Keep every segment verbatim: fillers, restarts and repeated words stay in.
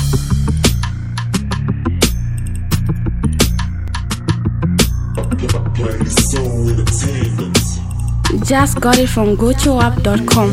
Just got it from gocho app dot com.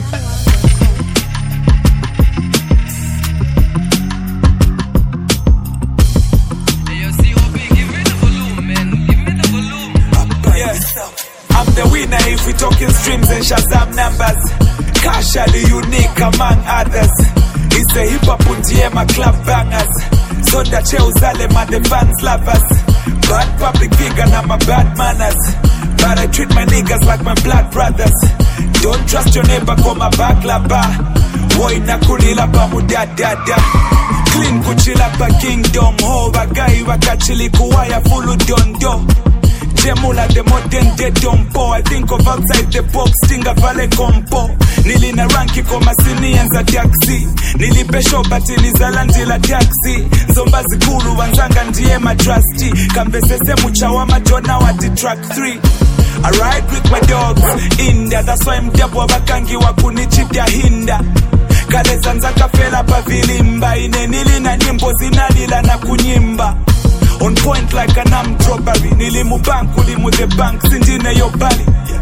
I'm the winner if we talking streams and Shazam numbers. Casually unique among others. It's a hip hop undiema club bangers. Zonda cheuzale ma the fans lovers. Bad public figure na my bad manners. But I treat my niggas like my blood brothers. Don't trust your neighbor koma baklava. Boy na kulila pa mudadada. Clean kuchila pa kingdom. Ho wagai wakachili kuwaya fulu dondo. Jemula the modern day dompo. I think of outside the box, stinga vale compo. Nili na ranki koma sinianza taxi. Nili pesho bati nizalandi la taxi. Zomba zikulu wanzanga ndiye matrusty. Kambesese muchawa majona wati track three. I ride with my dogs in there. That's why I'm double wakangi wakunichita hinda. Kale zanza kafela pa vilimba. Ine nili na nyimbo zinalila na kunyimba. On point like an armed robbery. Nili mubanku limu the bank. Sindine yo bali.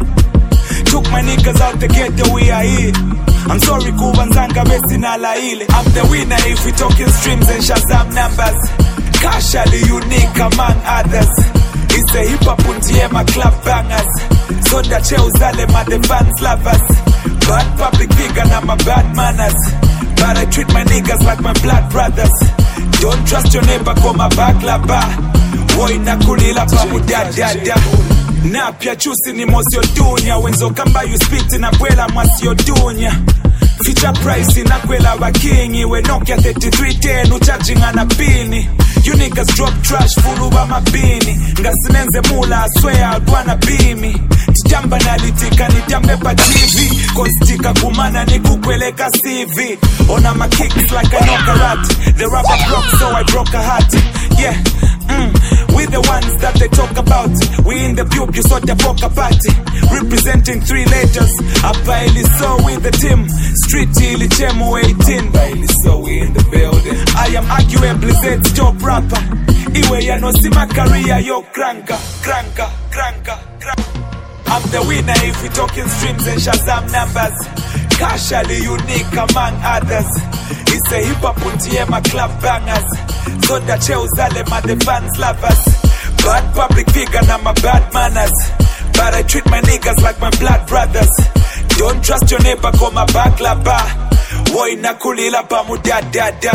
Took my niggas out the ghetto, we are here. I'm sorry kuwanzanga besi na laile. I'm the winner if we talking streams and Shazam numbers. Casually unique among others. It's a hip hop undiema club bangers. Zonda cheuzale ma the fans lovers. Bad public figure na my bad manners. But I treat my niggas like my blood brothers. Don't trust your neighbor koma baklava. Boy na kulila pa mudadada. Na pia chusi ni mosio dunya. Wenzo kamba you spit na kwela mwasio dunya. Feature price na kwela wakingi. We Nokia thirty-three ten ucharging ana pini. You niggas drop trash fulu wa mabini. Ngasinenze mula I swear I'd wanna be me. Tijamba nalitika nijambe pa T V. Kostika kumana ni kukweleka C V. Ona my kicks like a knockarat. The rapper broke so I broke a heart. Yeah, mm, we the ones that they talk about. We in the pube, you saw the poker party. Representing three letters. Apaili so with the team. Street ili chemo eighteen. Apaili so we in the building. I am arguably Zed's top rapper. Iwe ya no sima career yo cranka, cranka, cranka, cranka. I'm the winner if we talking streams and Shazam numbers. Casually unique among others. It's a hip hop undiema club bangers. Zonda cheuzale ma the fans lovers. Bad public figure na my bad manners. But I treat my niggas like my blood brothers. Don't trust your neighbor koma baklava. Boy na kulila pa mudadada.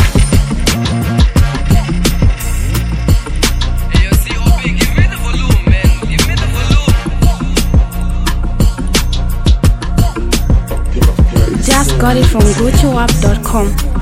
Just got it from gocho app dot com.